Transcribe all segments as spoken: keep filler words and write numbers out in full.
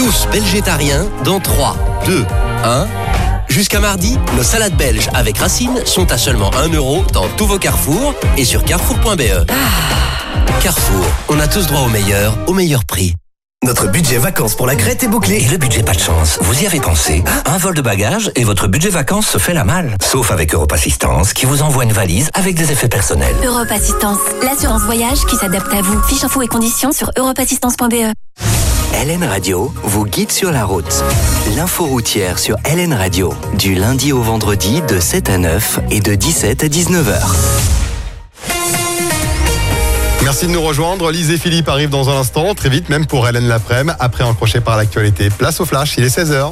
tous belgétariens dans trois, deux, un. Jusqu'à mardi, nos salades belges avec racines sont à seulement un euro dans tous vos Carrefour et sur carrefour point b e. Ah. Carrefour, on a tous droit au meilleur, au meilleur prix. Notre budget vacances pour la Crète est bouclé. Et le budget pas de chance, vous y avez pensé? Un vol de bagages et votre budget vacances se fait la malle. Sauf avec Europe Assistance qui vous envoie une valise avec des effets personnels. Europe Assistance, l'assurance voyage qui s'adapte à vous. Fiche infos et conditions sur europe assistance point b e. L N Radio vous guide sur la route. L'info routière sur L N Radio, du lundi au vendredi de sept à neuf et de dix-sept à dix-neuf heures. Merci de nous rejoindre. Lise et Philippe arrivent dans un instant, très vite même pour Hélène l'après-midi, après un crochet par l'actualité. Place au flash, il est seize heures.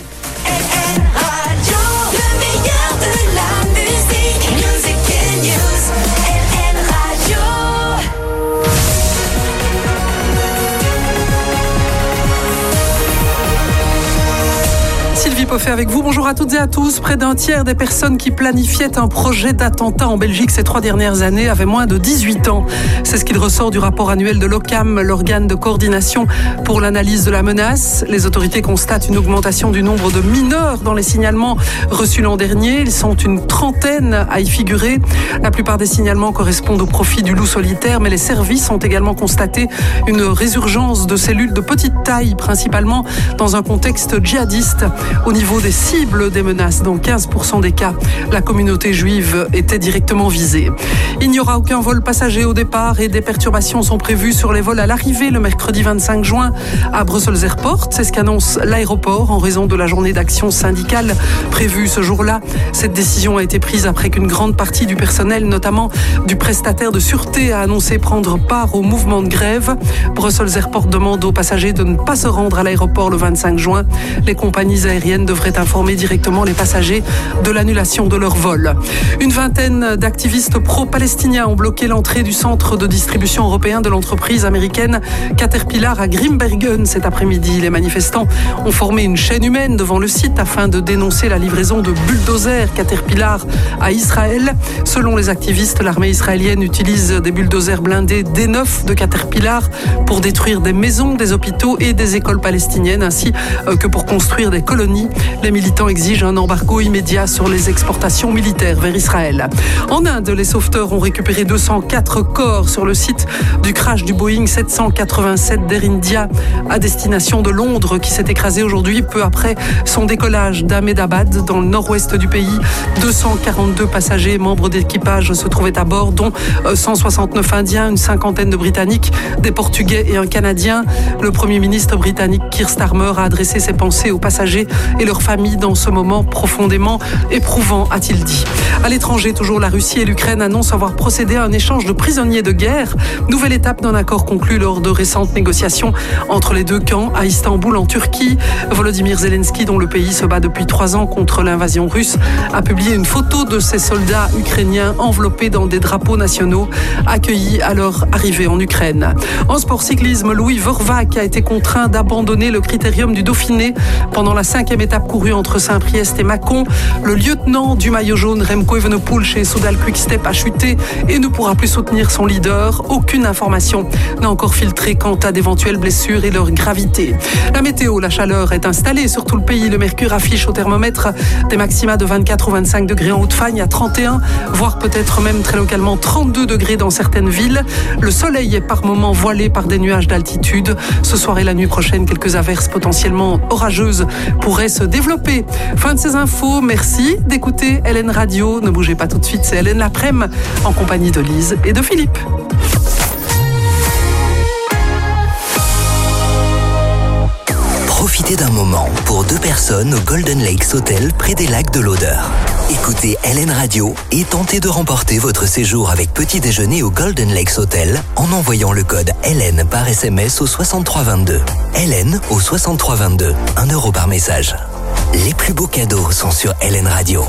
Sylvie Poffet avec vous. Bonjour à toutes et à tous. Près d'un tiers des personnes qui planifiaient un projet d'attentat en Belgique ces trois dernières années avaient moins de dix-huit ans. C'est ce qu'il ressort du rapport annuel de l'OCAM, l'organe de coordination pour l'analyse de la menace. Les autorités constatent une augmentation du nombre de mineurs dans les signalements reçus l'an dernier. Ils sont une trentaine à y figurer. La plupart des signalements correspondent au profit du loup solitaire, mais les services ont également constaté une résurgence de cellules de petite taille, principalement dans un contexte djihadiste. Au niveau des cibles des menaces, dans quinze pour cent des cas, la communauté juive était directement visée. Il n'y aura aucun vol passager au départ et des perturbations sont prévues sur les vols à l'arrivée le mercredi vingt-cinq juin à Brussels Airport. C'est ce qu'annonce l'aéroport en raison de la journée d'action syndicale prévue ce jour-là. Cette décision a été prise après qu'une grande partie du personnel, notamment du prestataire de sûreté, a annoncé prendre part au mouvement de grève. Brussels Airport demande aux passagers de ne pas se rendre à l'aéroport le vingt-cinq juin. Les compagnies aériennes devraient informer directement les passagers de l'annulation de leur vol. Une vingtaine d'activistes pro-palestiniens ont bloqué l'entrée du centre de distribution européen de l'entreprise américaine Caterpillar à Grimbergen cet après-midi. Les manifestants ont formé une chaîne humaine devant le site afin de dénoncer la livraison de bulldozers Caterpillar à Israël. Selon les activistes, l'armée israélienne utilise des bulldozers blindés D neuf de Caterpillar pour détruire des maisons, des hôpitaux et des écoles palestiniennes, ainsi que pour construire des colonies. Les militants exigent un embargo immédiat sur les exportations militaires vers Israël. En Inde, les sauveteurs ont récupéré deux cent quatre corps sur le site du crash du Boeing sept cent quatre-vingt-sept d'Air India à destination de Londres qui s'est écrasé aujourd'hui peu après son décollage d'Ahmedabad dans le nord-ouest du pays. deux cent quarante-deux passagers membres d'équipage se trouvaient à bord, dont cent soixante-neuf Indiens, une cinquantaine de Britanniques, des Portugais et un Canadien. Le Premier ministre britannique Keir Starmer a adressé ses pensées aux passagers et leurs familles dans ce moment profondément éprouvant, a-t-il dit. À l'étranger, toujours, la Russie et l'Ukraine annoncent avoir procédé à un échange de prisonniers de guerre. Nouvelle étape d'un accord conclu lors de récentes négociations entre les deux camps à Istanbul, en Turquie. Volodymyr Zelensky, dont le pays se bat depuis trois ans contre l'invasion russe, a publié une photo de ses soldats ukrainiens enveloppés dans des drapeaux nationaux, accueillis à leur arrivée en Ukraine. En sport cyclisme, Louis Vervac a été contraint d'abandonner le critérium du Dauphiné pendant la cinquième étape courue entre Saint-Priest et Mâcon. Le lieutenant du maillot jaune Remco Evenepoel chez Soudal Quick-Step a chuté et ne pourra plus soutenir son leader. Aucune information n'a encore filtré quant à d'éventuelles blessures et leur gravité. La météo, la chaleur est installée sur tout le pays. Le mercure affiche au thermomètre des maxima de vingt-quatre ou vingt-cinq degrés en Haute-Fagne, à trente et un, voire peut-être même très localement trente-deux degrés dans certaines villes. Le soleil est par moments voilé par des nuages d'altitude. Ce soir et la nuit prochaine, quelques averses potentiellement orageuses pourraient se développer. Fin de ces infos. Merci d'écouter L N Radio. Ne bougez pas tout de suite, c'est Hélène l'après-midi en compagnie de Lise et de Philippe. Profitez d'un moment pour deux personnes au Golden Lakes Hotel près des lacs de l'Odeur. Écoutez L N Radio et tentez de remporter votre séjour avec petit déjeuner au Golden Lakes Hotel en envoyant le code L N par S M S au soixante-trois vingt-deux. L N au soixante-trois vingt-deux. un euro par message. Les plus beaux cadeaux sont sur L N Radio.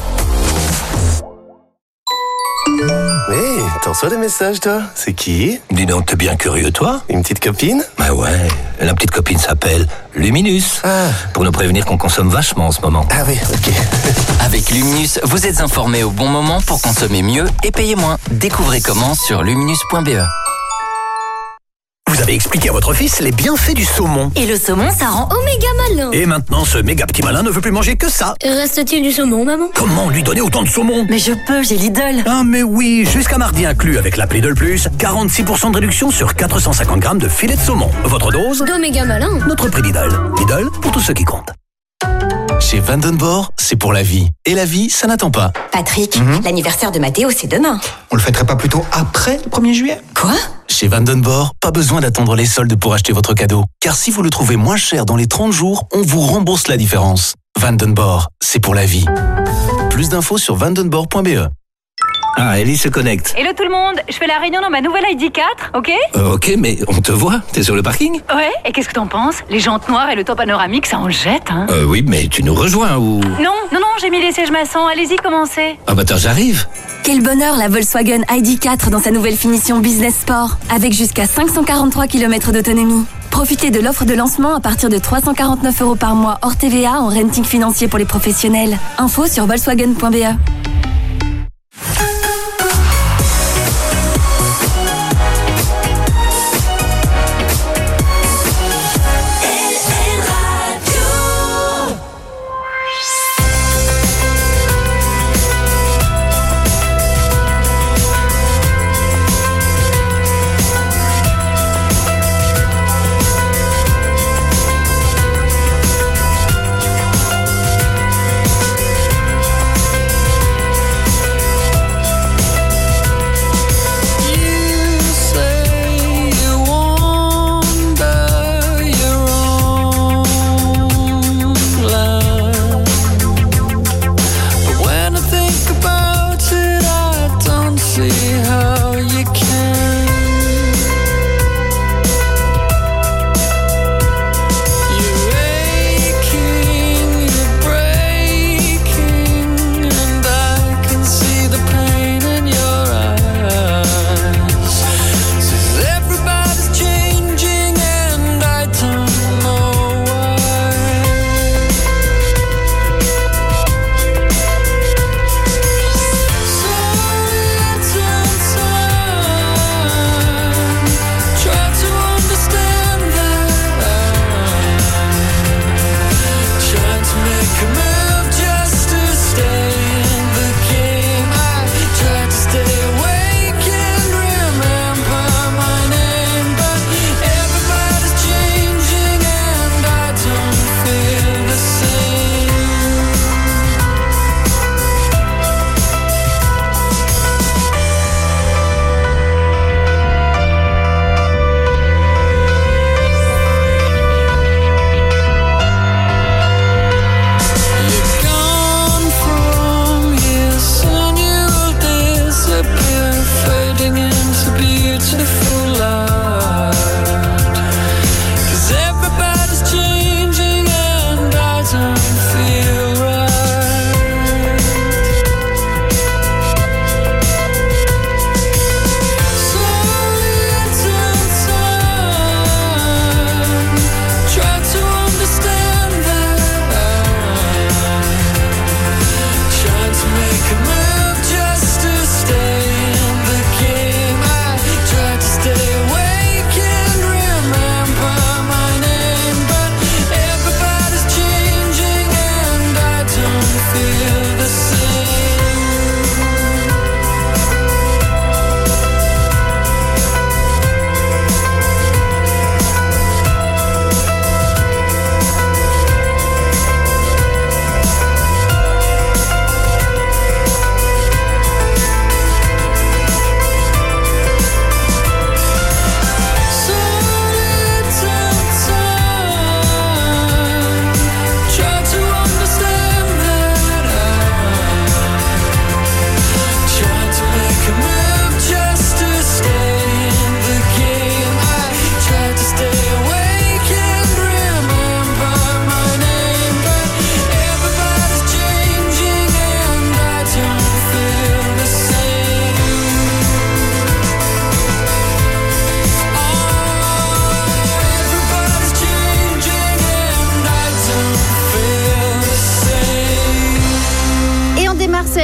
Hé, hey, t'en reçois des messages, toi? C'est qui? Dis donc, t'es bien curieux, toi? Une petite copine? Bah ouais, la petite copine s'appelle Luminus. Ah. Pour nous prévenir qu'on consomme vachement en ce moment. Ah oui, ok. Avec Luminus, vous êtes informés au bon moment pour consommer mieux et payer moins. Découvrez comment sur luminus point b e. Vous avez avez expliqué à votre fils les bienfaits du saumon. Et le saumon, ça rend oméga malin. Et maintenant, ce méga petit malin ne veut plus manger que ça. Reste-t-il du saumon, maman? Comment lui donner autant de saumon? Mais je peux, j'ai Lidl. Ah mais oui, jusqu'à mardi inclus avec l'appli Lidl Plus, quarante-six pour cent de réduction sur quatre cent cinquante grammes de filet de saumon. Votre dose? D'oméga malin. Notre prix Lidl. Lidl pour tous ceux qui comptent. Chez Vandenborg, c'est pour la vie. Et la vie, ça n'attend pas. Patrick, Mhm. l'anniversaire de Mathéo, c'est demain. On le fêterait pas plutôt après le premier juillet? Quoi? Chez Vandenborg, pas besoin d'attendre les soldes pour acheter votre cadeau. Car si vous le trouvez moins cher dans les trente jours, on vous rembourse la différence. Vandenborg, c'est pour la vie. Plus d'infos sur vandenborg point b e. Ah, Ellie se connecte. Hello tout le monde, je fais la réunion dans ma nouvelle I D quatre, ok? Euh, ok, mais on te voit. T'es sur le parking? Ouais, et qu'est-ce que t'en penses? Les jantes noires et le toit panoramique, ça en le jette, hein? Euh, oui, mais tu nous rejoins ou... Non, non, non, j'ai mis les sièges maçons, allez-y, commencez. Ah bah attends, j'arrive. Quel bonheur la Volkswagen I D quatre dans sa nouvelle finition Business Sport, avec jusqu'à cinq cent quarante-trois kilomètres d'autonomie. Profitez de l'offre de lancement à partir de trois cent quarante-neuf euros par mois hors T V A en renting financier pour les professionnels. Info sur volkswagen point b e.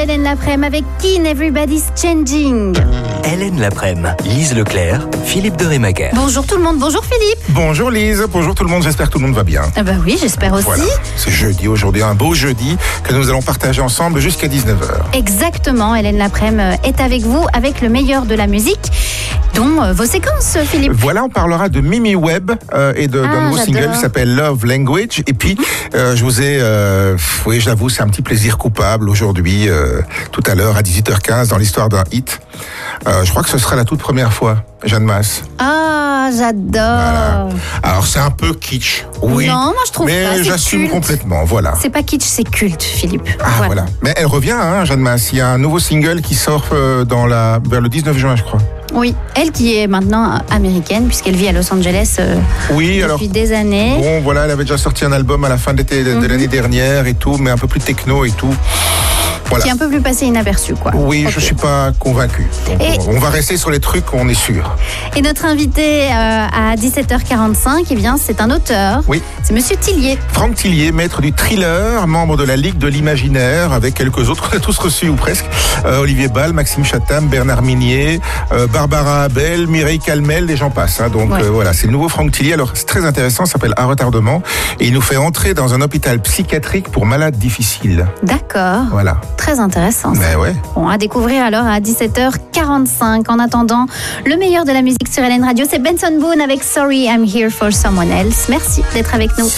Hélène Laprème avec Kin, Everybody's Changing. Hélène Laprème, Lise Leclerc, Philippe de Rémaker. Bonjour tout le monde, bonjour Philippe. Bonjour Lise, bonjour tout le monde, j'espère que tout le monde va bien. Ah bah oui, j'espère aussi. Voilà, c'est jeudi aujourd'hui, un beau jeudi que nous allons partager ensemble jusqu'à dix-neuf heures. Exactement, Hélène Laprème est avec vous avec le meilleur de la musique, dont euh, vos séquences, Philippe. Voilà, on parlera de Mimi Webb euh, et de, Ah, d'un nouveau j'adore. single qui s'appelle Love Language. Et puis, euh, je vous ai, euh, oui, je l'avoue, c'est un petit plaisir coupable aujourd'hui, euh, tout à l'heure à dix-huit heures quinze, dans l'histoire d'un hit. Euh, je crois que ce sera la toute première fois, Jeanne Masse. Ah, j'adore. Alors, c'est un peu kitsch, oui. Non, moi je trouve mais pas. c'est j'assume culte. complètement, voilà. C'est pas kitsch, c'est culte, Philippe. Ah, voilà. Mais elle revient, hein, Jeanne Masse. Il y a un nouveau single qui sort euh, dans la, vers le dix-neuf juin, je crois. Oui, elle qui est maintenant américaine, puisqu'elle vit à Los Angeles euh, Oui, depuis alors. des années. Bon, voilà, elle avait déjà sorti un album à la fin de, l'été, de, de Mhm. l'année dernière et tout, mais un peu plus techno et tout. Voilà. Qui est un peu plus passé inaperçu, quoi. Oui, Ok. je suis pas convaincu. Donc, Et- on va rester sur les trucs, on est sûr. Et notre invité euh, à dix-sept heures quarante-cinq, eh bien, c'est un auteur. Oui. C'est Monsieur Tillier. Franck Tillier, maître du thriller, membre de la Ligue de l'Imaginaire, avec quelques autres, on a tous reçus ou presque. Euh, Olivier Ball, Maxime Chatham, Bernard Minier, euh, Barbara Abel, Mireille Calmel, les gens passent. Hein. Donc Ouais. euh, voilà, c'est le nouveau Franck Tillier. Alors c'est très intéressant, ça s'appelle Un retardement. Et il nous fait entrer dans un hôpital psychiatrique pour malades difficiles. D'accord. Voilà. Très intéressant. Mais ouais. Bon, à découvrir alors à dix-sept heures quarante-cinq. En attendant, le meilleur de la musique sur Hélène Radio, c'est Benson Boone avec Sorry I'm Here for Someone Else. Merci d'être avec nous.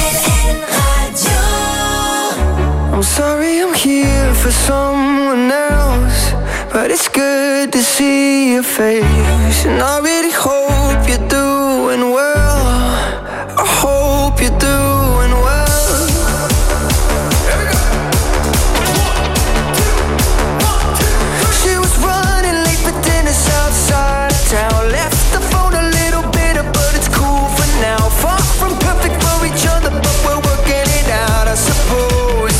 I'm sorry I'm here for someone else, but it's good to see your face. And I really hope you're doing well. I hope you're doing well. She was running late for dinner outside town. Left the phone a little bitter, but it's cool for now. Far from perfect for each other, but we're working it out, I suppose.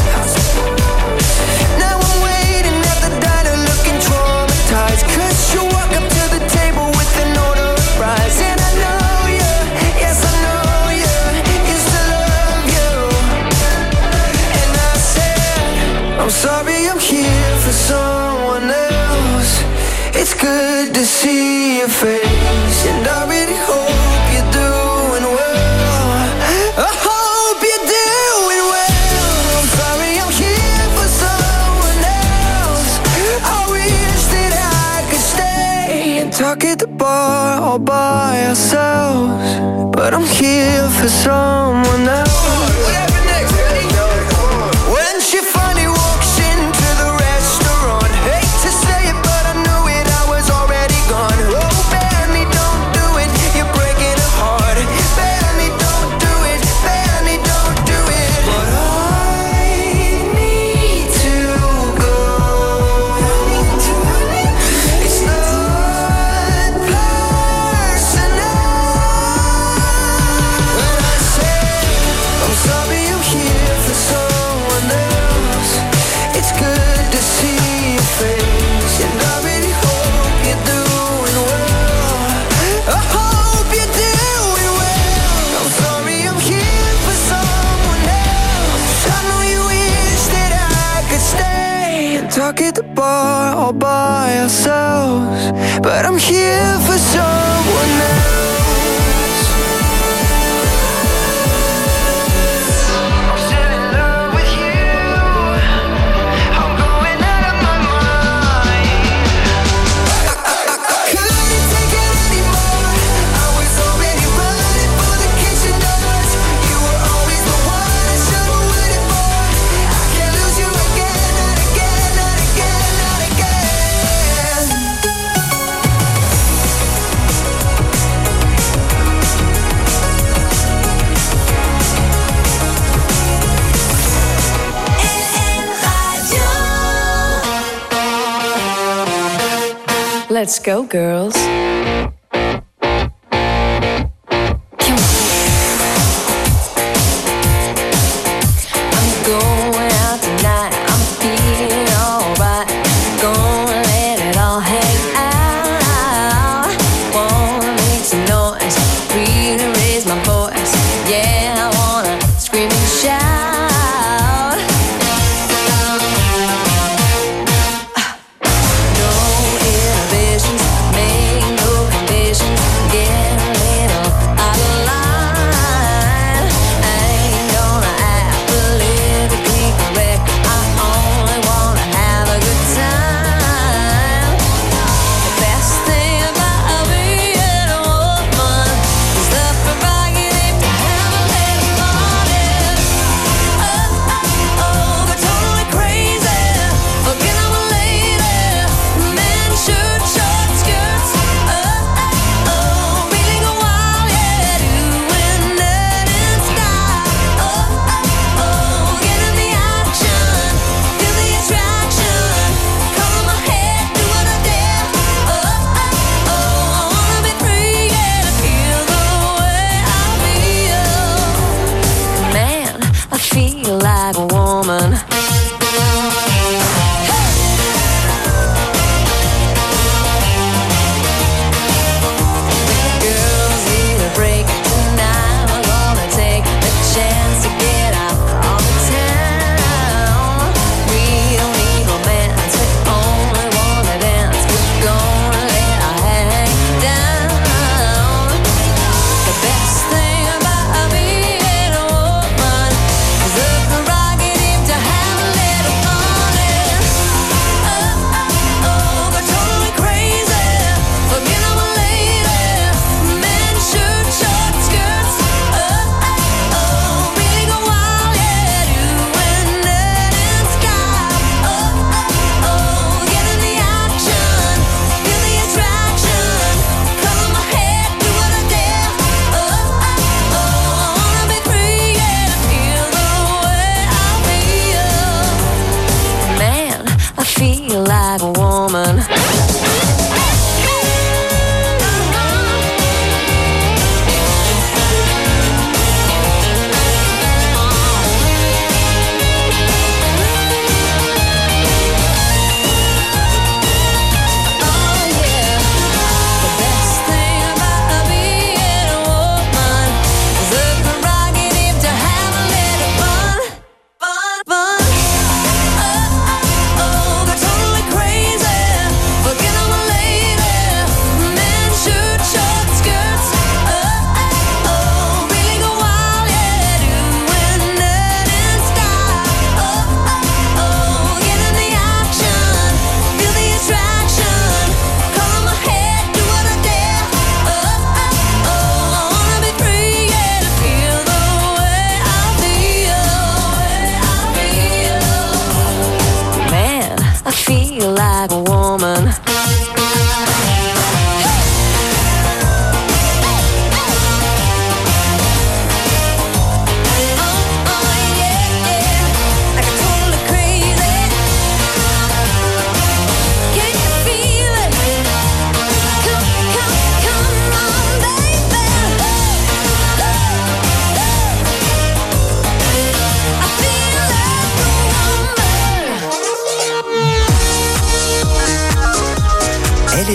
Now I'm waiting at the diner looking traumatized, 'cause you walk up to the table with an order of fries. And I know you, yes I know you, used to love you. And I said, I'm sorry I'm here for someone else. It's good to see your face, and I really hope you're doing well. I hope you're doing well. I'm sorry I'm here for someone else. I wish that I could stay and talk at the bar all by ourselves, but I'm here for someone else. When she finally walks into the restaurant, hate to say it, but I knew it, I was already gone. Oh, Benny, don't do it, you're breaking her heart. Benny, don't do it, Benny, don't do it. But I need to go. It's not personal. When I say I'm sorry I'm here for someone else, it's good to see your face, and I really hope you're doing well. I hope you're doing well. I'm sorry I'm here for someone else. I know you wish that I could stay and talk at the bar all by ourselves, but I'm here for someone else. I'm still in love with you. I'm going out of my mind. I couldn't take it anymore. I was already running for the kitchen doors. You were always the one I should have waited for. I can't lose you again, not again, not again, not again. Let's go, girls. I'm going out tonight. I'm feeling alright. Gonna let it all hang out. Wanna make some noise, really raise my voice. Yeah, I wanna scream and shout.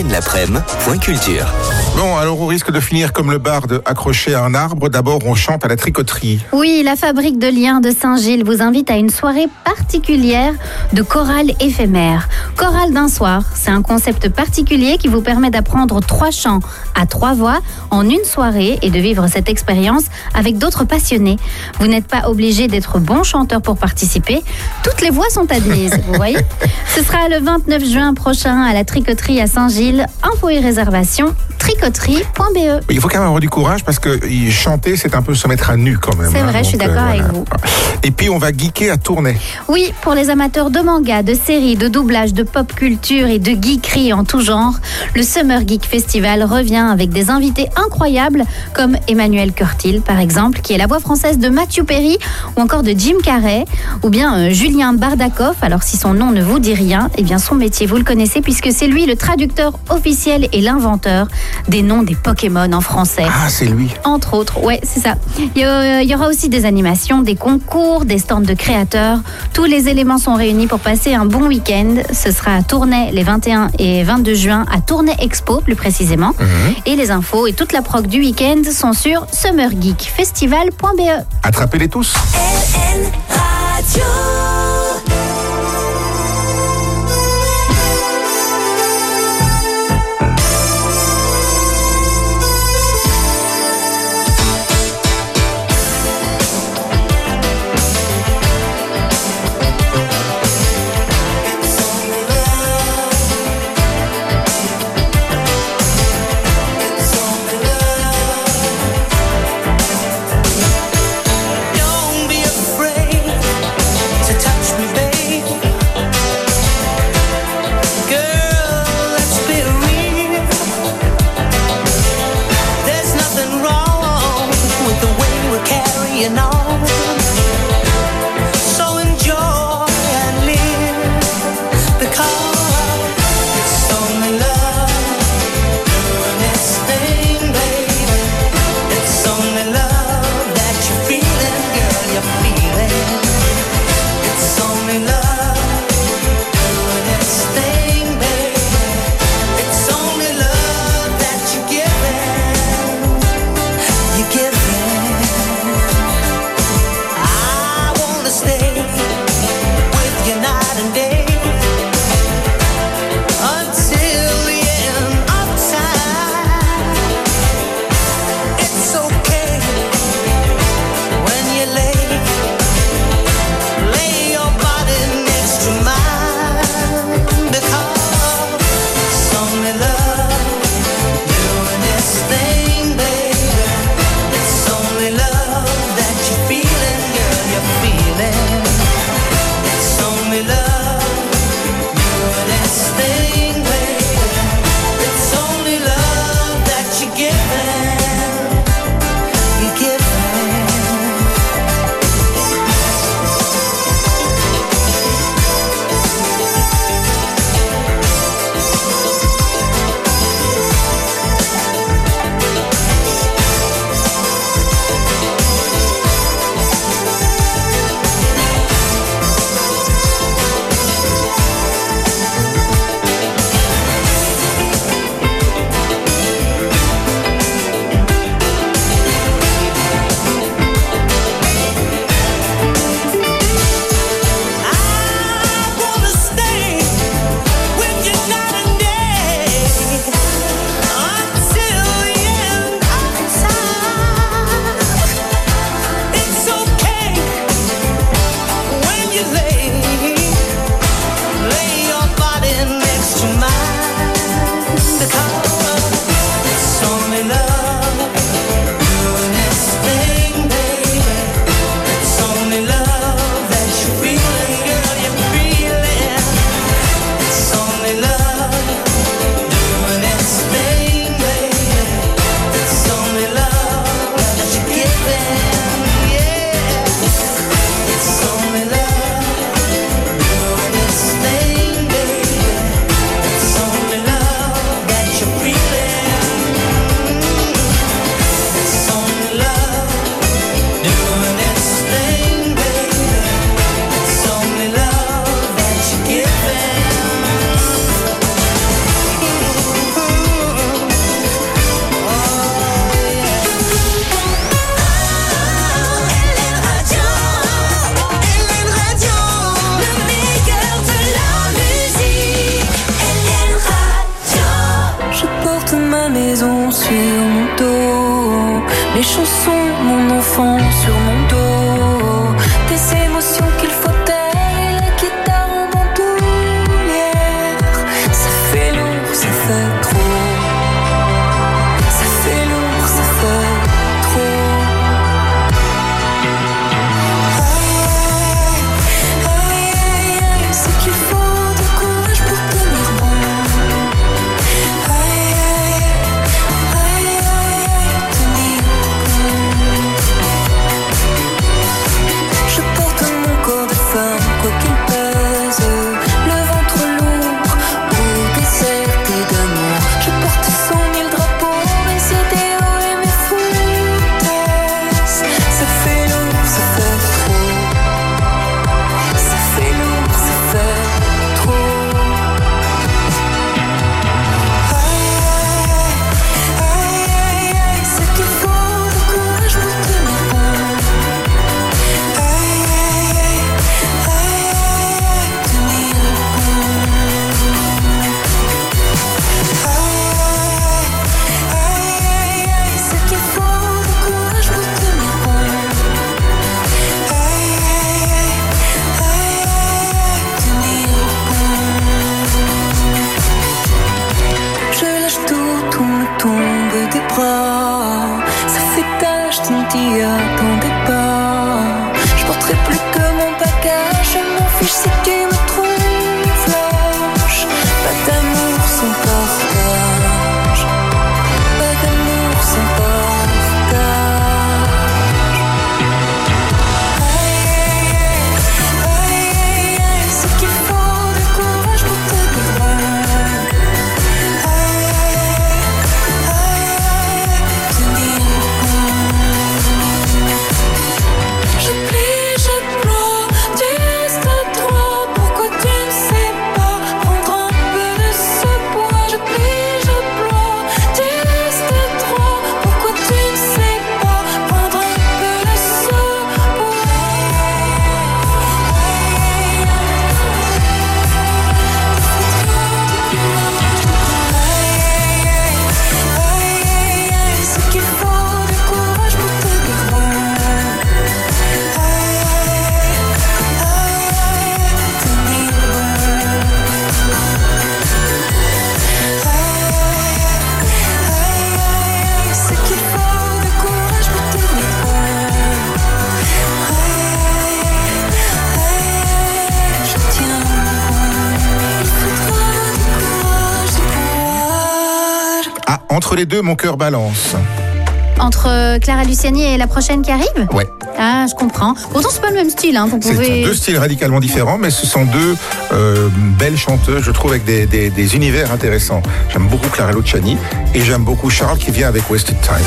hélène laprème point culture. Bon, alors on risque de finir comme le barde accroché à un arbre. D'abord, on chante à la tricoterie. Oui, la fabrique de liens de Saint-Gilles vous invite à une soirée particulière de chorale éphémère. Chorale d'un soir, c'est un concept particulier qui vous permet d'apprendre trois chants à trois voix en une soirée et de vivre cette expérience avec d'autres passionnés. Vous n'êtes pas obligé d'être bon chanteur pour participer. Toutes les voix sont admises, vous voyez. Ce sera le vingt-neuf juin prochain à la tricoterie à Saint-Gilles. Info et réservation, tricoterie point b e. Il faut quand même avoir du courage parce que chanter, c'est un peu se mettre à nu quand même. C'est hein, vrai, donc, je suis d'accord euh, avec voilà. vous. Et puis, on va geeker à Tournai. Oui, pour les amateurs de manga, de séries, de doublage, de pop culture et de geekerie en tout genre, le Summer Geek Festival revient avec des invités incroyables comme Emmanuel Curtil, par exemple, qui est la voix française de Matthew Perry, ou encore de Jim Carrey, ou bien euh, Julien Bardakov. Alors, si son nom ne vous dit rien, eh bien son métier, vous le connaissez, puisque c'est lui le traducteur officiel et l'inventeur des noms des Pokémon en français. Ah, c'est lui. Entre autres, ouais, c'est ça. Il y, a, il y aura aussi des animations, des concours, des stands de créateurs. Tous les éléments sont réunis pour passer un bon week-end. Ce sera à Tournai les vingt et un et vingt-deux juin, à Tournai Expo plus précisément. Mmh. Et les infos et toute la prog du week-end sont sur summer geek festival point b e. Attrapez-les tous. L N Radio. Don't be afraid to touch me, babe. Girl, let's be real. There's nothing wrong with the way we're carrying on. So enjoy and live, because it's only love doing its thing, baby. It's only love that you're feeling, girl, you're feeling. It's only love doing its thing, baby. It's only love that you're giving, you're giving. I wanna stay with you night and day until the end of time. It's okay when you lay lay your body next to mine, because it's only love doing its thing, baby. It's only love that you're feeling, girl, you're feeling. It's only love doing its thing, baby. It's only love that you're giving, you're giving. I wanna stay with you night and day until the end of time. It's okay when you lay lay your body next to mine, because it's only love doing its thing, baby. It's only love that you're feeling, girl, you're feeling. It's only love doing its thing, baby. It's only love that you're giving, yeah. It's only love doing its thing, baby. It's only love that you're feeling. It's only love doing its thing, baby. It's only love that you're giving. sur mon dos, mes chansons, mon enfant sur mon dos, des émotions qu'il faut taire et la guitare en bandoulière. Ça fait lourd, ça fait trop. Ça fait lourd, ça fait trop. C'est qu'il faut du courage pour tenir bon. Aïe, aïe, aïe, aïe, tenir bon. Je porte mon corps de femme, quoi qu'il pèse, le ventre lourd ou déserté d'amour. Je porte cent mille drapeaux, mes idéaux et mes foutaises. Ça fait lourd, ça fait trop. Ça fait lourd, ça fait trop. Aïe, aïe, aïe, aïe, c'est qu'il faut du courage pour tenir bon. Aïe, aïe, aïe, aïe, aïe, tenir bon. Aïe, aïe, aïe, c'est qu'il faut du courage pour tenir bon. Aïe, aïe, aïe, aïe, aïe, tenir bon. Je lâche tout, tout me tombe des bras. Ça fait tâche, tu ne t'y attendais pas. Je porterai plus que mon bagage. Je m'en fiche si tu me trouves lâche. Pas d'amour sans partage. Pas d'amour sans partage. Aïe, aïe, aïe, aïe, c'est qu'il faut du courage pour tenir bon. Aïe, aïe, aïe, tenir bon. Je plie, je ploie, tu restes droit. Pourquoi tu ne sais pas prendre un peu de ce poids? Je plie, je ploie, tu restes droit. Pourquoi tu ne sais pas prendre un peu de ce poids? C'est qu'il faut du courage pour tenir bon. Aïe, aïe, tenir bon. Aïe, c'est qu'il faut du courage pour tenir bon. Aïe, je tiens bon. Il faudra du courage, du courage. Ah, entre les deux, mon cœur balance. Entre Clara Luciani et la prochaine qui arrive? Ouais. Ah, je comprends. Pourtant, c'est pas le même style, hein. Vous C'est pouvez... deux styles radicalement différents, mais ce sont deux euh, belles chanteuses, je trouve, avec des, des, des univers intéressants. J'aime beaucoup Clara Luciani et j'aime beaucoup Charles qui vient avec Wasted Time.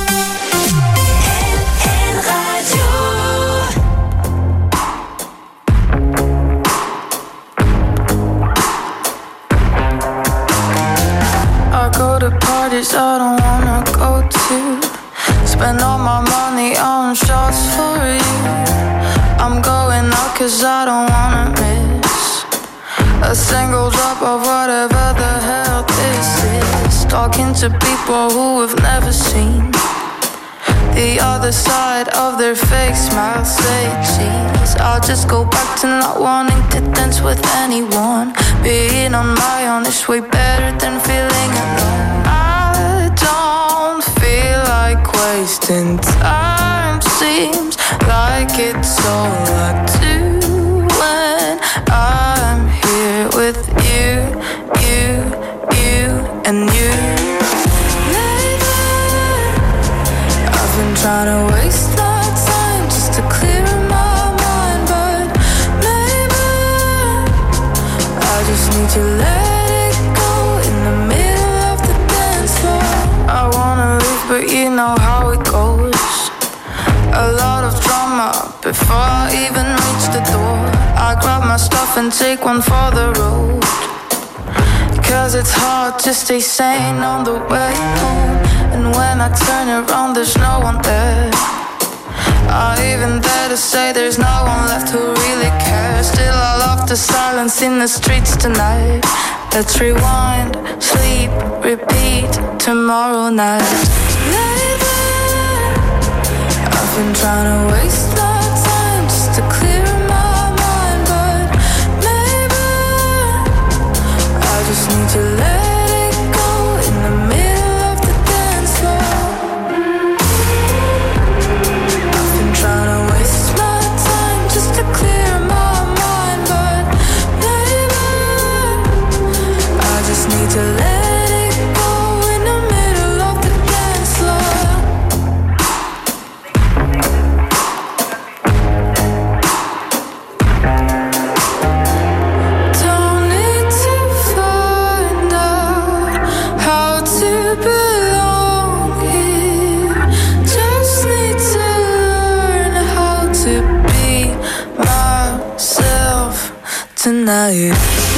I go to parties I don't wanna go to. Spend all my money on shots for you. I'm going out cause I don't wanna miss a single drop of whatever the hell this is. Talking to people who have never seen the other side of their fake smile. Say cheese, I'll just go back to not wanting to dance with anyone. Being on my own is way better than feeling alone. I don't feel like wasting time. Seems like it's all I do when I'm here with you, you, you, and you. I've been trying to waste my time just to clear my mind, but maybe I just need to let it go in the middle of the dance floor. I wanna leave, but you know how it goes. A lot of drama before I even reach the door. I grab my stuff and take one for the road, cause it's hard to stay sane on the way home. And when I turn around, there's no one there. I even dare to say there's no one left who really cares. Still I love the silence in the streets tonight. Let's rewind, sleep, repeat, tomorrow night. Lately, I've been trying to waste my time just to clear my mind, but maybe I just need to let it go in the middle of the dance floor. I've been trying to waste my time just to clear my mind, but maybe I just need to let it go in the middle of the dance floor. Don't need to find out how to belong here. Just need to learn how to be myself tonight.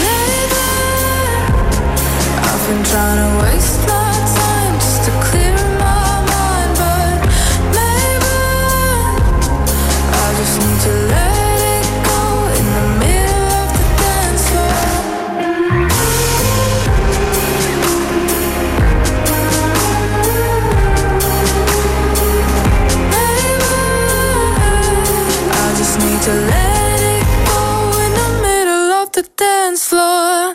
I've been trying to waste my time just to clear my mind, but maybe I just need to let it go in the middle of the dance floor. Maybe I just need to let it go in the middle of the dance floor.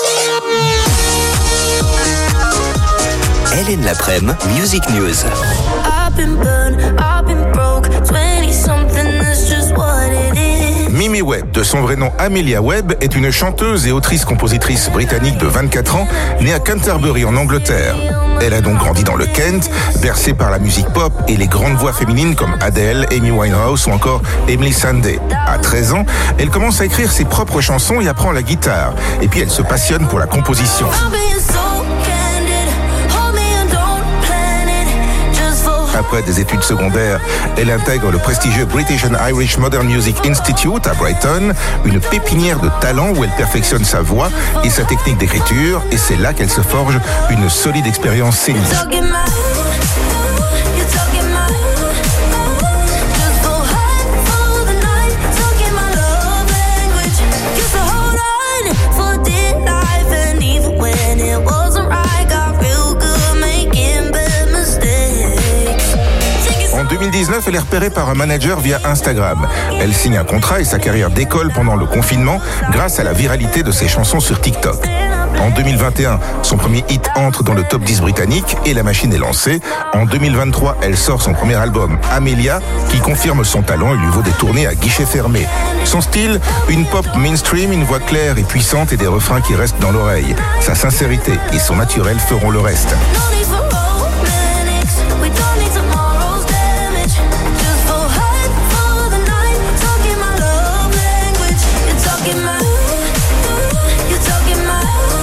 Hélène Laprème, Music News. I've been burned, I've been broke, twenty something, that's just what it is. Mimi Webb, de son vrai nom Amelia Webb, est une chanteuse et autrice-compositrice britannique de vingt-quatre ans, née à Canterbury en Angleterre. Elle a donc grandi dans le Kent, bercée par la musique pop et les grandes voix féminines comme Adele, Amy Winehouse ou encore Emily Sandé. À treize ans, elle commence à écrire ses propres chansons et apprend la guitare. Et puis elle se passionne pour la composition. I'm being so candid, hold me and don't plan it, just for Après des études secondaires, elle intègre le prestigieux British and Irish Modern Music Institute à Brighton, une pépinière de talent où elle perfectionne sa voix et sa technique d'écriture, et c'est là qu'elle se forge une solide expérience scénique. talking my, you're talking my, just go hard for the night, talking my love language, used to hold on for dear life, and even when it wasn't right, got real good making bad mistakes. En deux mille dix-neuf, elle est repérée par un manager via Instagram. Elle signe un contrat et sa carrière décolle pendant le confinement grâce à la viralité de ses chansons sur TikTok. En deux mille vingt et un, son premier hit entre dans le top dix britannique et la machine est lancée. En deux mille vingt-trois, elle sort son premier album, Amelia, qui confirme son talent et lui vaut des tournées à guichet fermé. Son style, une pop mainstream, une voix claire et puissante et des refrains qui restent dans l'oreille. Sa sincérité et son naturel feront le reste. No need for romantics, we don't need tomorrow's damage, just go hard for the night, talking my love language, you're talking my, you're talking my,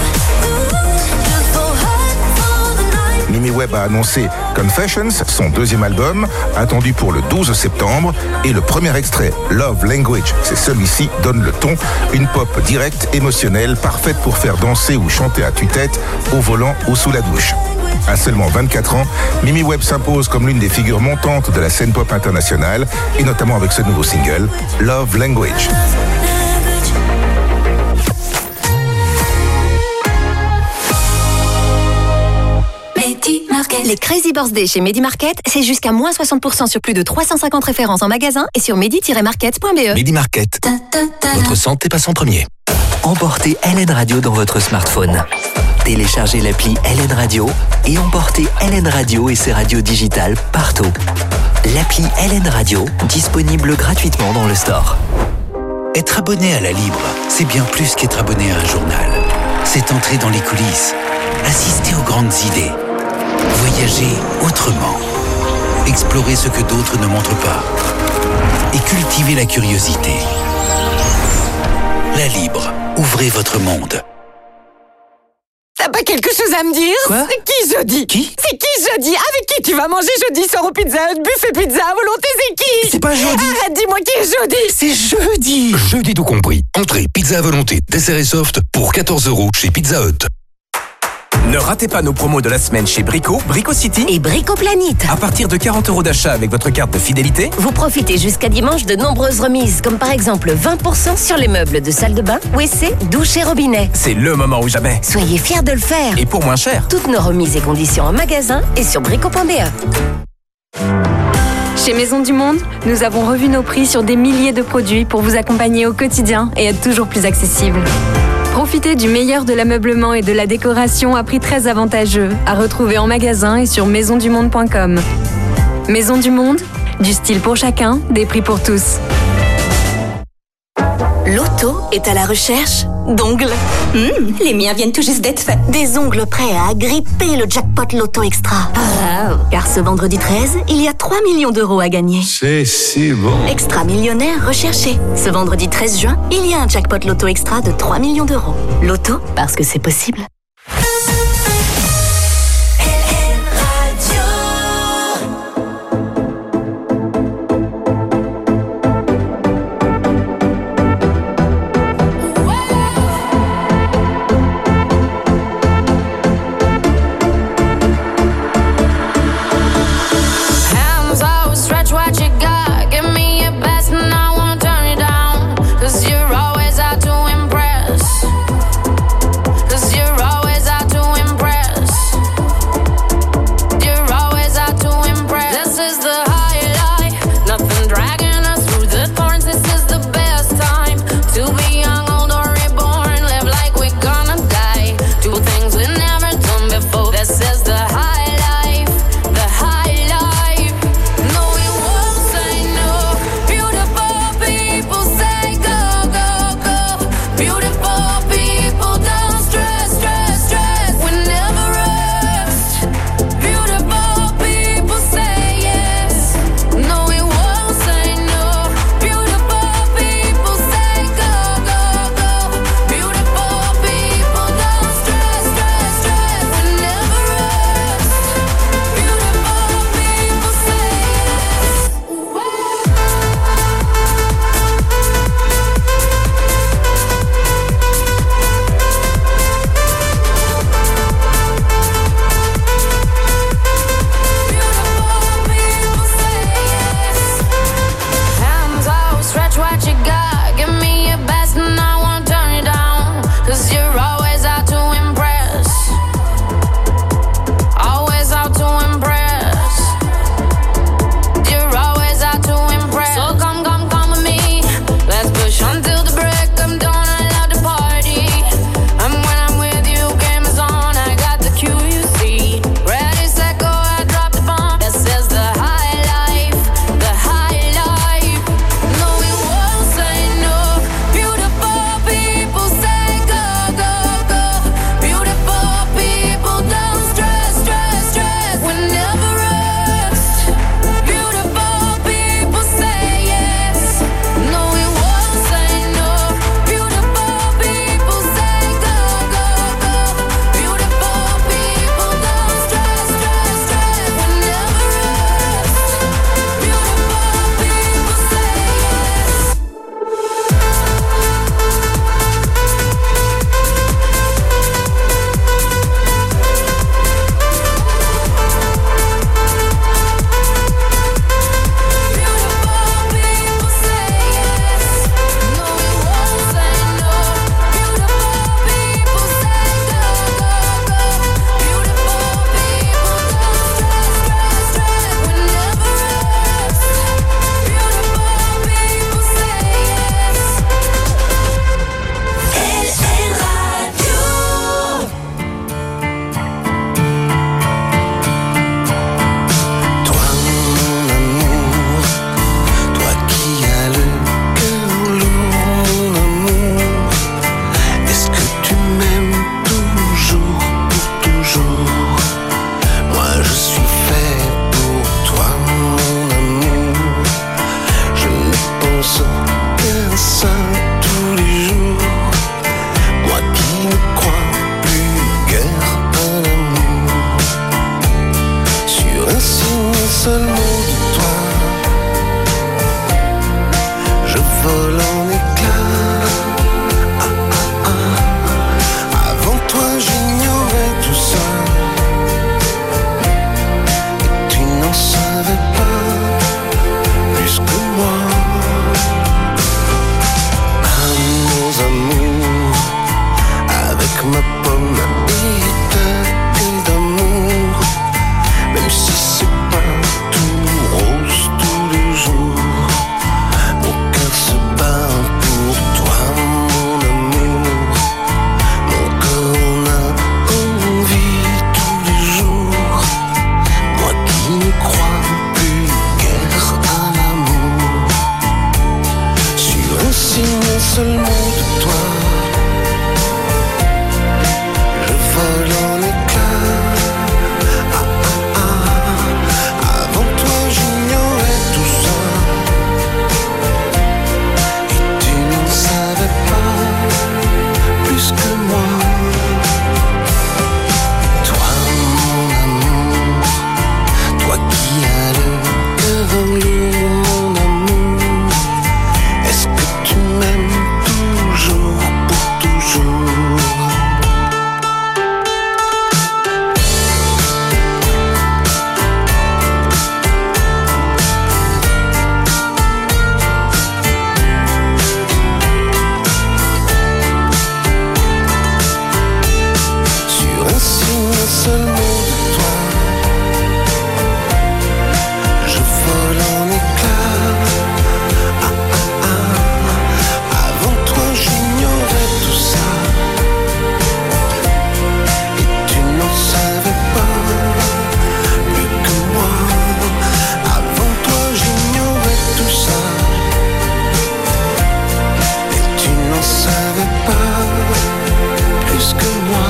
just go hard for the night. Mimi Webb a annoncé Confessions, son deuxième album, attendu pour le douze septembre, et le premier extrait, Love Language, c'est celui-ci, donne le ton, une pop directe, émotionnelle, parfaite pour faire danser ou chanter à tue-tête, au volant ou sous la douche. À seulement vingt-quatre ans, Mimi Webb s'impose comme l'une des figures montantes de la scène pop internationale, et notamment avec ce nouveau single, Love Language. Les Crazy Birthday chez Medi Market, c'est jusqu'à moins soixante pour cent sur plus de trois cent cinquante références en magasin et sur medi tiret market point b e. Medi Market. Votre santé passe en premier. Emportez L N Radio dans votre smartphone. Téléchargez l'appli L N Radio et emportez L N Radio et ses radios digitales partout. L'appli L N Radio, disponible gratuitement dans le store. Être abonné à la Libre, c'est bien plus qu'être abonné à un journal. C'est entrer dans les coulisses, assister aux grandes idées, voyager autrement, explorer ce que d'autres ne montrent pas et cultiver la curiosité. La Libre, ouvrez votre monde. T'as pas quelque chose à me dire? Quoi? C'est qui jeudi? Qui? C'est qui jeudi? Avec qui tu vas manger jeudi soir au Pizza Hut, buffet pizza à volonté, c'est qui? C'est pas jeudi. Arrête, dis-moi qui est jeudi? C'est jeudi. Jeudi tout compris. Entrée, pizza à volonté, dessert et soft pour quatorze euros chez Pizza Hut. Ne ratez pas nos promos de la semaine chez Brico, Brico City et Brico Planète. À partir de quarante euros d'achat avec votre carte de fidélité, vous profitez jusqu'à dimanche de nombreuses remises, comme par exemple vingt pour cent sur les meubles de salle de bain, W C, douche et robinet. c'est le moment ou jamais. Soyez fiers de le faire. Et pour moins cher. Toutes nos remises et conditions en magasin et sur brico point b e. Chez Maison du Monde, nous avons revu nos prix sur des milliers de produits pour vous accompagner au quotidien et être toujours plus accessible. Profitez du meilleur de l'ameublement et de la décoration à prix très avantageux, à retrouver en magasin et sur maison du monde point com. Maison du Monde, du style pour chacun, des prix pour tous. Loto est à la recherche d'ongles. Hmm, les miens viennent tout juste d'être faits. Des ongles prêts à agripper le jackpot Loto Extra. Ah, car ce vendredi treize, il y a trois millions d'euros à gagner. C'est si bon. Extra millionnaire recherché. Ce vendredi treize juin, il y a un jackpot Loto Extra de trois millions d'euros. Loto, parce que c'est possible. Hands out, stretch what you got. Give me your best and I won't turn you down. 'Cause you're always out to impress. 'Cause you're un seul mot de toi. Je vole en éclats. Ah, ah, ah. Avant toi j'ignorais tout ça. Et tu n'en savais pas plus que moi. Toi mon amour, toi qui as le cœur lourd, mon amour. Est-ce que tu m'aimes toujours pour toujours? Sur un signe, un seul mot de toi, je vole en éclats. Ah, ah, ah. Avant toi j'ignorais tout ça. Et tu n'en savais pas plus que moi. Avant toi j'ignorais tout ça. Et tu n'en savais pas plus que moi.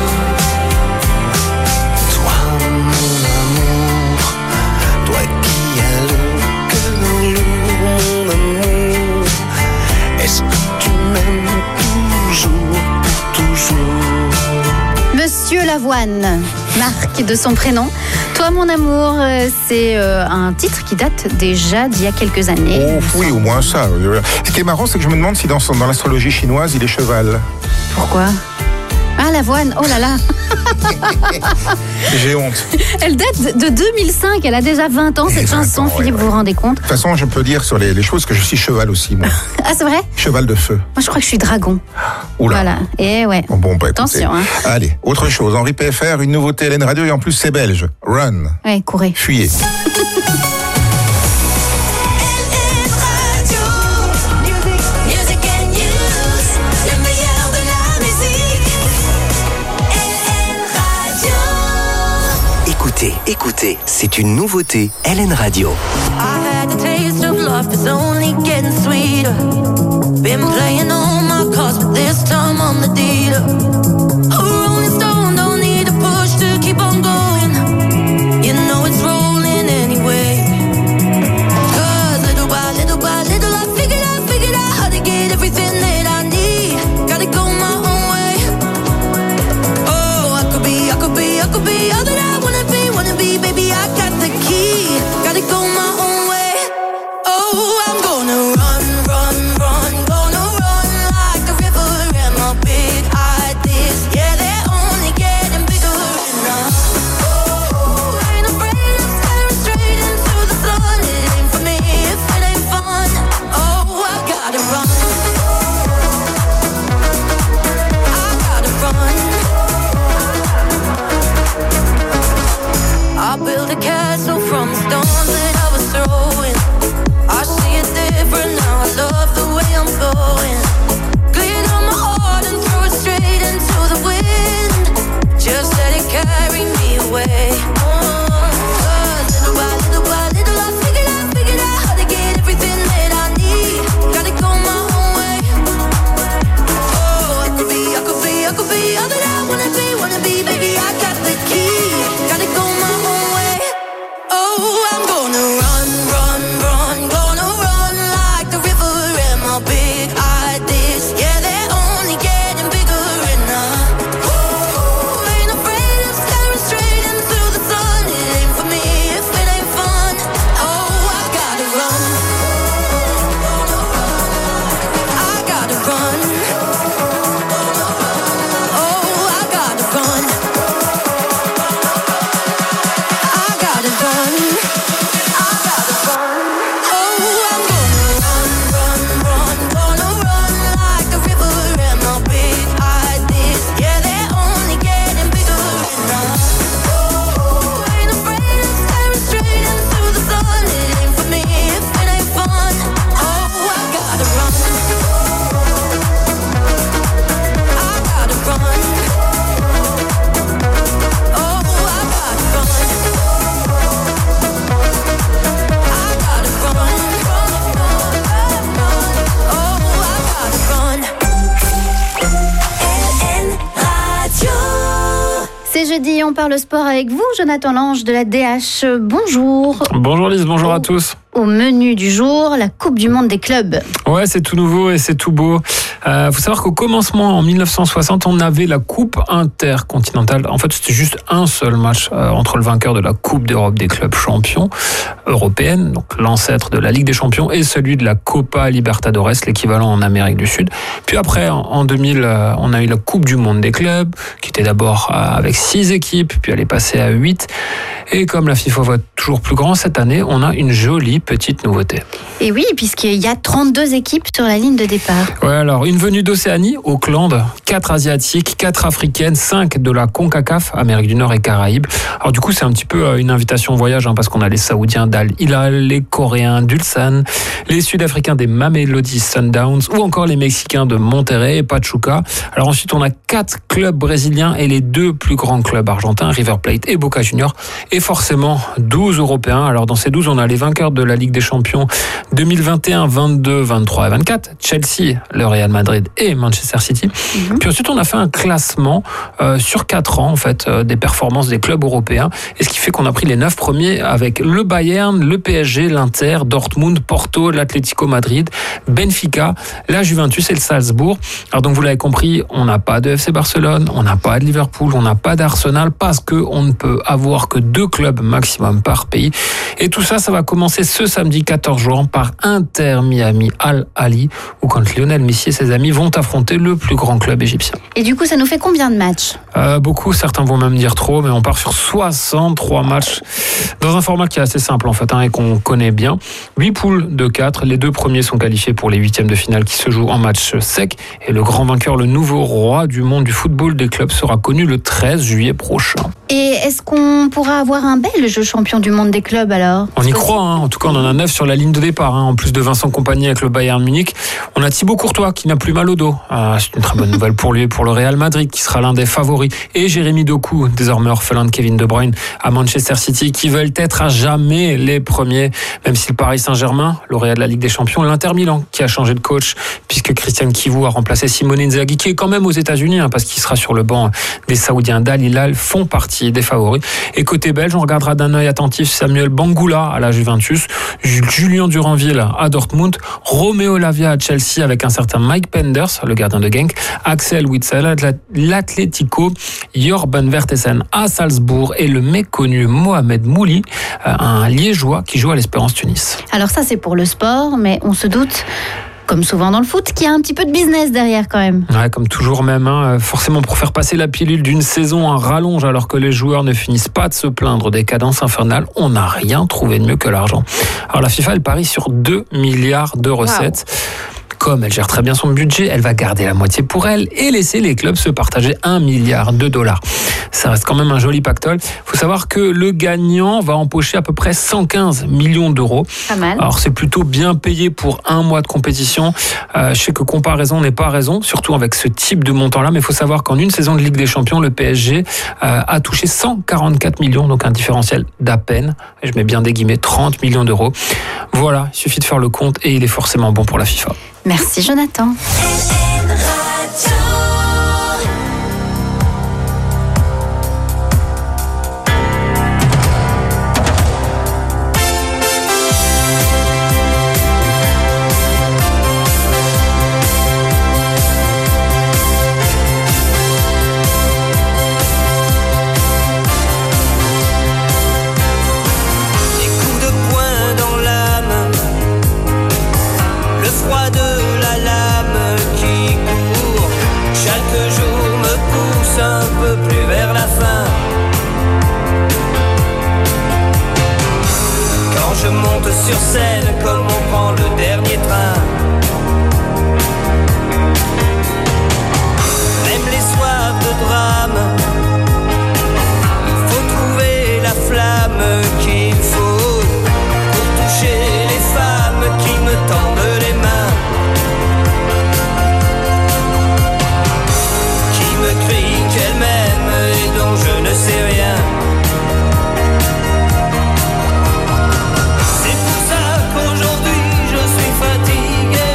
Toi mon amour, toi qui as le cœur lourd, mon amour. Est-ce que tu m'aimes toujours pour toujours? Monsieur Lavoine, Marc de son prénom. Toi, mon amour, euh, c'est euh, un titre qui date déjà d'il y a quelques années. Oh, oui, au moins ça. Ce qui est marrant, c'est que je me demande si dans, son- dans l'astrologie chinoise, il est cheval. Pourquoi? Ah, Lavoine, oh là là. J'ai honte. Elle date de deux mille cinq, elle a déjà vingt ans, cette chanson, ans, Philippe, ouais, vous vous rendez compte? De toute façon, je peux dire sur les, les choses que je suis cheval aussi, moi. Ah, c'est vrai? Cheval de feu. Moi, je crois que je suis dragon. Oula. Voilà, et ouais. Bon, bon, bah, écoutez. Attention, hein. Allez, autre chose. Henri P F R, une nouveauté Hélène Radio, et en plus, c'est belge. Run. Ouais, courez. Fuyez. Music and news, le meilleur de la musique. L N Radio. Écoutez, écoutez, c'est une nouveauté Hélène Radio. I had the taste of love, it's only getting sweeter. Been playing all my cards, but this time I'm the dealer. A rolling stone, don't need a push to keep on going. You know it's rolling anyway. 'Cause little by little by little, I figured out, figured out how to get everything that I need. Gotta go my own way. Oh, I could be, I could be, I could be all that I wanna be, wanna be, baby. I got the key. Gotta go my own way. Oh, I'm gonna run, run, run, gonna run, est jeudi, on parle sport avec vous, Jonathan Lange de la D H. Bonjour. Bonjour Lise, bonjour à tous. Au menu du jour, la Coupe du Monde des clubs. Ouais, c'est tout nouveau et c'est tout beau. Il euh, faut savoir qu'au commencement, en mille neuf cent soixante, on avait la Coupe intercontinentale. En fait, c'était juste un seul match euh, entre le vainqueur de la Coupe d'Europe des clubs champions européenne, donc l'ancêtre de la Ligue des champions, et celui de la Copa Libertadores, l'équivalent en Amérique du Sud. Puis après, en deux mille, euh, on a eu la Coupe du Monde des clubs, qui était d'abord euh, avec six équipes, puis elle est passée à huit. Et comme la FIFA va toujours plus grand cette année, on a une jolie petite nouveauté. Et oui, puisqu'il y a trente-deux équipes sur la ligne de départ. Ouais, alors une venue d'Océanie, Auckland, quatre asiatiques, quatre africaines, cinq de la CONCACAF, Amérique du Nord et Caraïbes. Alors du coup, c'est un petit peu une invitation au voyage, hein, parce qu'on a les Saoudiens d'Al Hilal, les Coréens d'Ulsan, les Sud-Africains des Mamelodi Sundowns, ou encore les Mexicains de Monterrey et Pachuca. Alors ensuite, on a quatre clubs brésiliens et les deux plus grands clubs argentins, River Plate et Boca Juniors, et forcément douze Européens. Alors dans ces douze, on a les vainqueurs de la Ligue des Champions deux mille vingt et un, vingt-deux, vingt-trois et vingt-quatre, Chelsea, le Real Madrid et Manchester City. Mm-hmm. Puis ensuite, on a fait un classement euh, sur quatre ans en fait euh, des performances des clubs européens, et ce qui fait qu'on a pris les neuf premiers avec le Bayern, le P S G, l'Inter, Dortmund, Porto, l'Atlético Madrid, Benfica, la Juventus et le Salzbourg. Alors donc vous l'avez compris, on n'a pas de F C Barcelone, on n'a pas de Liverpool, on n'a pas d'Arsenal, parce que on ne peut avoir que deux clubs maximum par pays. Et tout ça, ça va commencer ce samedi quatorze juin par Inter Miami Al Ahly, où quand Lionel Messi et ses amis vont affronter le plus grand club égyptien. Et du coup, ça nous fait combien de matchs ? euh, Beaucoup, certains vont même dire trop, mais on part sur soixante-trois matchs dans un format qui est assez simple en fait, hein, et qu'on connaît bien. huit poules de quatre, les deux premiers sont qualifiés pour les huitièmes de finale qui se jouent en match sec, et le grand vainqueur, le nouveau roi du monde du football des clubs, sera connu le treize juillet prochain. Et est-ce qu'on pourra avoir un Belge champion du monde des clubs alors ? On y croit, hein. En tout cas on en a neuf sur la ligne de départ, hein. En plus de Vincent Kompany avec le Bayern Munich, on a Thibaut Courtois qui n'a plus mal au dos, ah, c'est une très bonne nouvelle pour lui et pour le Real Madrid qui sera l'un des favoris, et Jérémy Doku, désormais orphelin de Kevin De Bruyne à Manchester City, qui veulent être à jamais les premiers, même si le Paris Saint-Germain, lauréat de la Ligue des Champions, l'Inter Milan qui a changé de coach puisque Christian Kivu a remplacé Simone Inzaghi, qui est quand même aux États-Unis, hein, parce qu'il sera sur le banc des Saoudiens d'Al Hilal, font partie des favoris. Et côté belge, on regardera d'un œil attentif Samuel Bangoula à la Juventus, Julien Duranville à Dortmund, Romeo Lavia à Chelsea avec un certain Mike Penders, le gardien de Genk, Axel Witsel à l'Atlético, Jorben Vertesen à Salzbourg, et le méconnu Mohamed Mouli, un Liégeois qui joue à l'Espérance Tunis. Alors ça, c'est pour le sport, mais on se doute, comme souvent dans le foot, qu'il y a un petit peu de business derrière quand même. Ouais, comme toujours même, hein, forcément pour faire passer la pilule d'une saison à rallonge alors que les joueurs ne finissent pas de se plaindre des cadences infernales, on n'a rien trouvé de mieux que l'argent. Alors la FIFA, elle parie sur deux milliards de recettes. Wow. Comme elle gère très bien son budget, elle va garder la moitié pour elle et laisser les clubs se partager un milliard de dollars. Ça reste quand même un joli pactole. Il faut savoir que le gagnant va empocher à peu près cent quinze millions d'euros. Pas mal. Alors c'est plutôt bien payé pour un mois de compétition. Euh, je sais que comparaison n'est pas raison, surtout avec ce type de montant-là, mais il faut savoir qu'en une saison de Ligue des Champions, le P S G euh, a touché cent quarante-quatre millions, donc un différentiel d'à peine, je mets bien des guillemets, trente millions d'euros. Voilà, il suffit de faire le compte et il est forcément bon pour la FIFA. Merci Jonathan. Sur scène comme on prend le dernier train. Même les soirs de drame, il faut trouver la flamme qu'il faut pour toucher les femmes qui me tendent les mains, qui me crient qu'elles m'aiment et dont je ne sais rien. Fatigué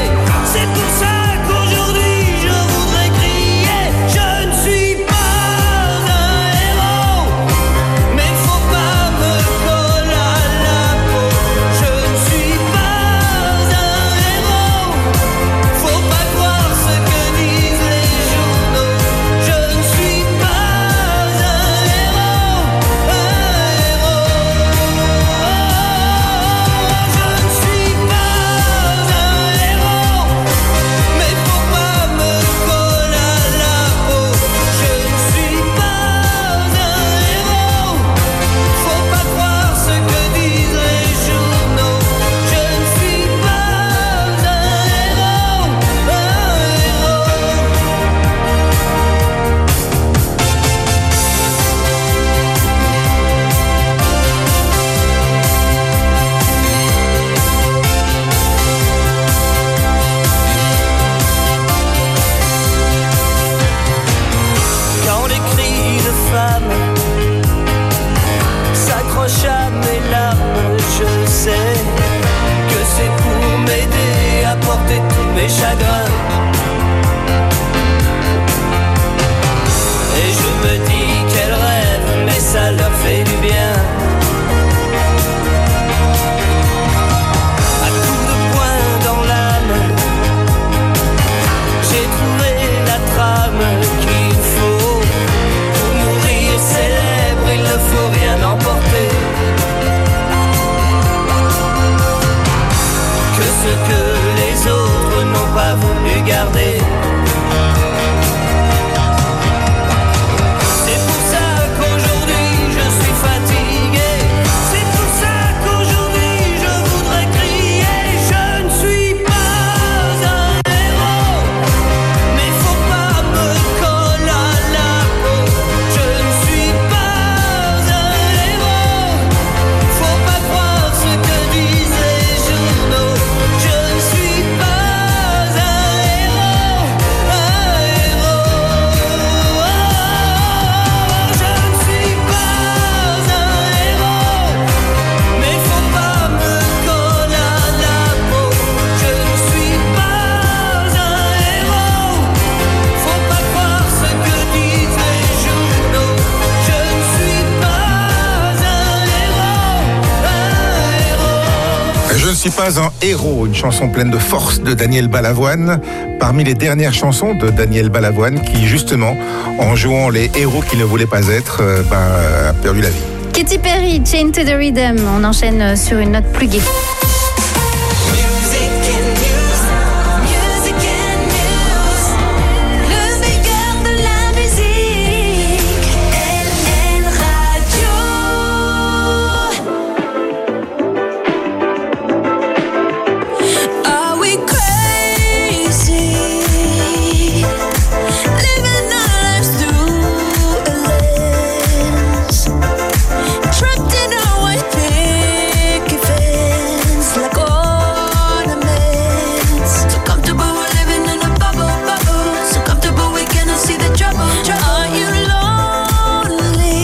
mes chagrins. Et je me dis qu'elles rêvent, mais ça leur fait du bien. À coups de poing dans l'âme, j'ai trouvé la trame qu'il faut. Pour mourir célèbre, il ne faut rien emporter. Que ce que les autres n'ont pas voulu garder. C'est pour ça qu'aujourd'hui je suis fatigué. C'est pour ça qu'aujourd'hui je voudrais crier. Je ne suis pas un héros, mais faut pas me coller à la peau. Je ne suis pas un héros, faut pas croire ce que disent les journaux. Je ne suis pas un héros, un héros. Je ne suis pas un héros, mais faut pas me coller à la peau. Je ne suis pas un héros, faut pas croire ce que disent les journaux. Je ne suis pas un héros, un héros. Je ne suis pas un héros, une chanson pleine de force de Daniel Balavoine, parmi les dernières chansons de Daniel Balavoine qui justement, en jouant les héros qu'il ne voulait pas être, euh, ben, euh, a perdu la vie. Katy Perry, Chain to the Rhythm. On enchaîne sur une note plus gaie. Le meilleur de la musique, L N Radio. Are we crazy? Living our lives through a lens, trapped in our white picket fence, like ornaments. So comfortable we're living in a bubble, bubble. So comfortable we cannot see the trouble, trouble. Are you lonely?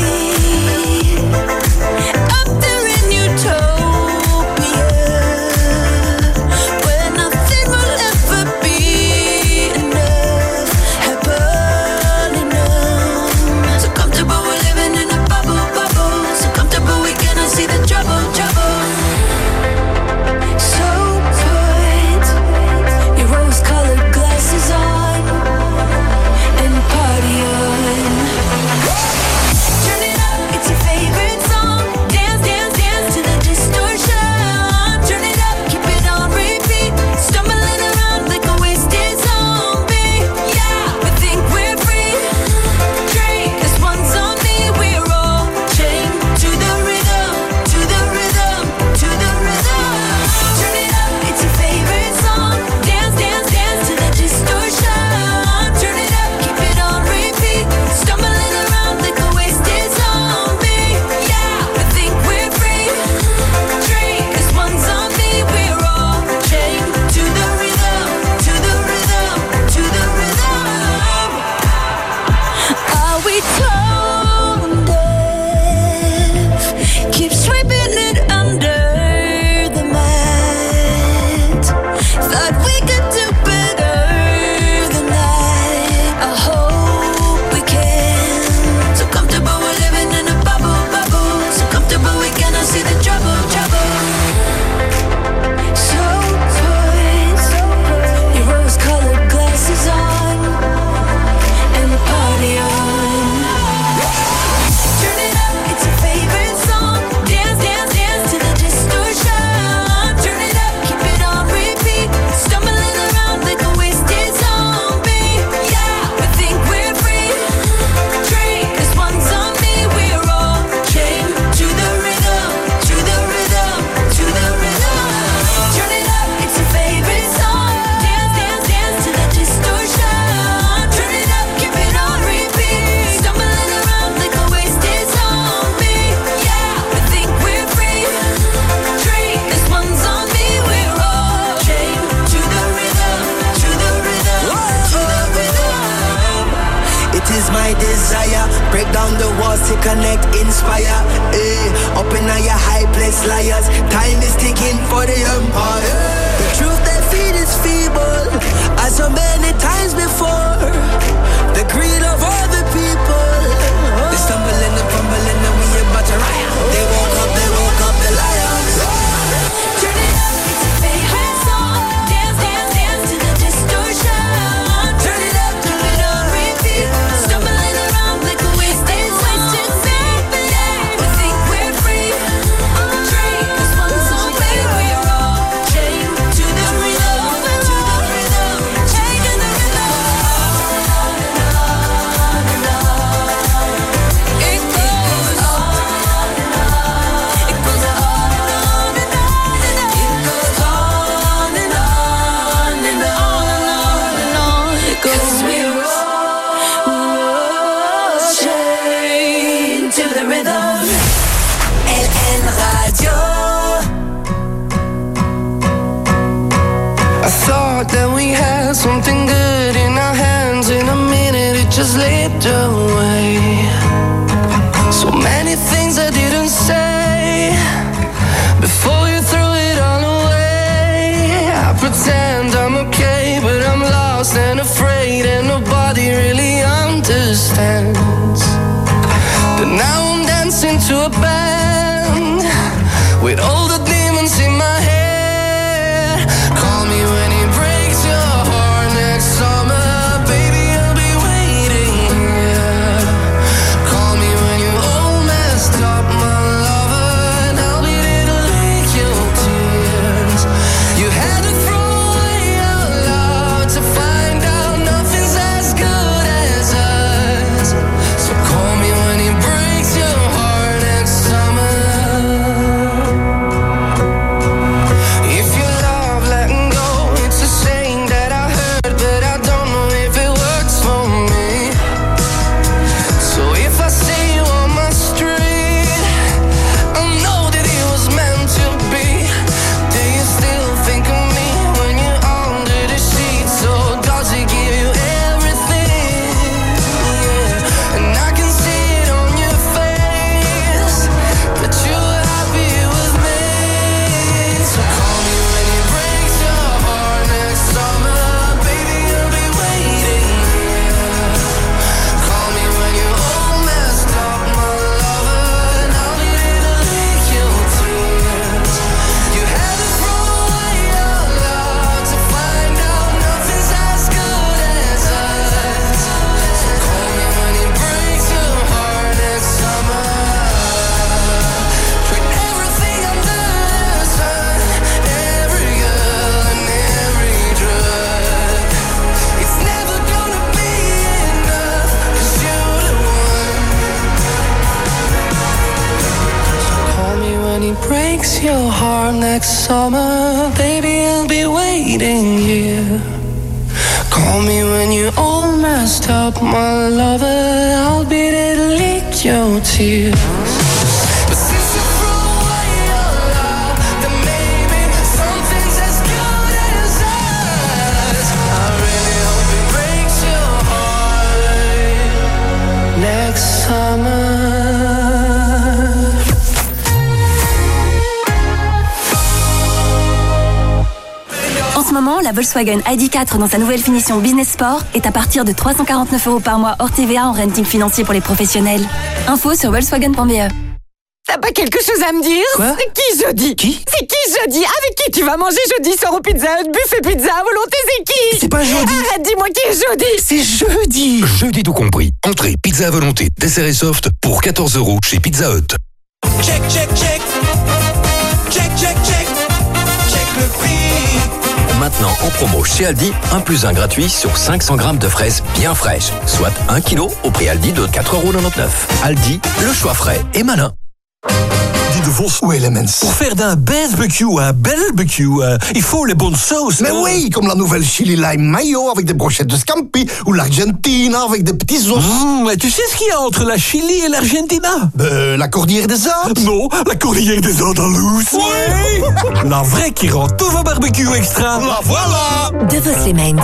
Up there in utopia, where nothing will ever be enough, happen enough. So comfortable we're living in a bubble, bubble. So comfortable we cannot see the trouble, trouble. So put your rose-colored glasses on and party on. Turn it up, it's your favorite song. Dance, dance, dance to the distortion. Turn it up, keep it on repeat. Stumbling around like a wasted zombie. Yeah, we think we're free. Drink, this one's on me. We're all chained to the rhythm, to the rhythm, to the rhythm. Turn it up, it's your favorite song. Dance, dance, dance to the distortion. Turn it up, keep it on repeat. Stumbling around like a wasted zombie. Yeah, we think we're free. Drink, this one's on me. We're all chained to the rhythm, to the rhythm, to the rhythm. Are we tone deaf? Keep sweeping it under the mat. Thought we could do better than that. I hope we can. So comfortable we're living in a bubble, bubble. So comfortable we cannot see the trouble, trouble. So put your rose-colored glasses on and party on. Turn it up, it's your favorite song. Dance, dance, dance to the distortion. Turn it up, keep it on repeat. Stumbling around like a wasted zombie. Yeah, we think we're free. Drink, this one's on me. We're all chained to the rhythm, to the rhythm, to the rhythm. Turn it up, it's your favorite song. Dance, dance, dance to the distortion. Turn it up, keep it on repeat. Stumbling around like a wasted zombie. Yeah, we think we're free. Drink, this one's on me. We're all chained to the rhythm, to the rhythm, to the rhythm. It is my desire, break down the walls to connect, inspire. Eh, up in your high place, liars. Time is ticking for the empire. The truth they feed is feeble. something good in our hands. In a minute it just slipped away. So many things I didn't say before you threw it all away. I pretend I'm okay, but I'm lost and afraid, and nobody really understands. But now I'm dancing to a band with all the demons in my head. Call me when it breaks your heart next summer, baby, I'll be waiting here. Call me when you're all messed up, my lover, and I'll be there to lick your tears. You had to throw away your love to find out nothing's as good as us. So call me when it breaks your heart next summer. If you love letting go, it's a saying that I heard, but I don't know if it works for me. So if I see you on my street, I know that it was meant to be. Do you still think of me when you're under the sheets? So does it give you everything? Yeah. And I can see it on your face that you're happy with me. So call me when it breaks your heart next summer, baby, I'll be waiting here. Call me when you're all messed up, my lover, and I'll be there to lick your tears. You had to throw away your love to find out nothing's as good as us. So call me when it breaks your heart next summer. Tried everything under the sun, every girl and every drug. It's never gonna be enough, 'cause you're the one. So call me when it breaks your heart next summer, baby, I'll be waiting here. Call me when you're all messed up, my lover, I'll be there to lick your tears. But since you threw away your love, then maybe something's as good as us. I really hope it breaks your heart next summer. En ce moment, la Volkswagen I D quatre dans sa nouvelle finition Business Sport est à partir de trois cent quarante-neuf euros par mois hors T V A en renting financier pour les professionnels. Info sur volkswagen point b e. T'as pas quelque chose à me dire? Quoi? C'est qui jeudi? Qui? C'est qui jeudi? Avec qui tu vas manger jeudi? Sors au Pizza Hut, buffet pizza à volonté, c'est qui? C'est pas jeudi. Arrête, dis-moi qui est jeudi? C'est jeudi. Jeudi tout compris. Entrée, pizza à volonté, dessert et soft pour quatorze euros chez Pizza Hut. Check, check, check. Check, check, check. Check le prix. Maintenant en promo chez Aldi, un plus un gratuit sur cinq cents grammes de fraises bien fraîches, soit un kilo au prix Aldi de quatre euros quatre-vingt-dix-neuf. Aldi, le choix frais et malin. Die de Vos ou Elements. Pour faire d'un barbecue un barbecue, euh, il faut les bonnes sauces. Mais hein. oui, comme la nouvelle chili lime mayo avec des brochettes de scampi ou l'Argentina avec des petits os. Mmh, mais tu sais ce qu'il y a entre la Chili et l'Argentina? Ben, la cordillère des Alpes. Non, la cordillère des Andalouses. Oui. La vraie qui rend tous vos barbecues extra. La voilà. De Vos Lemens,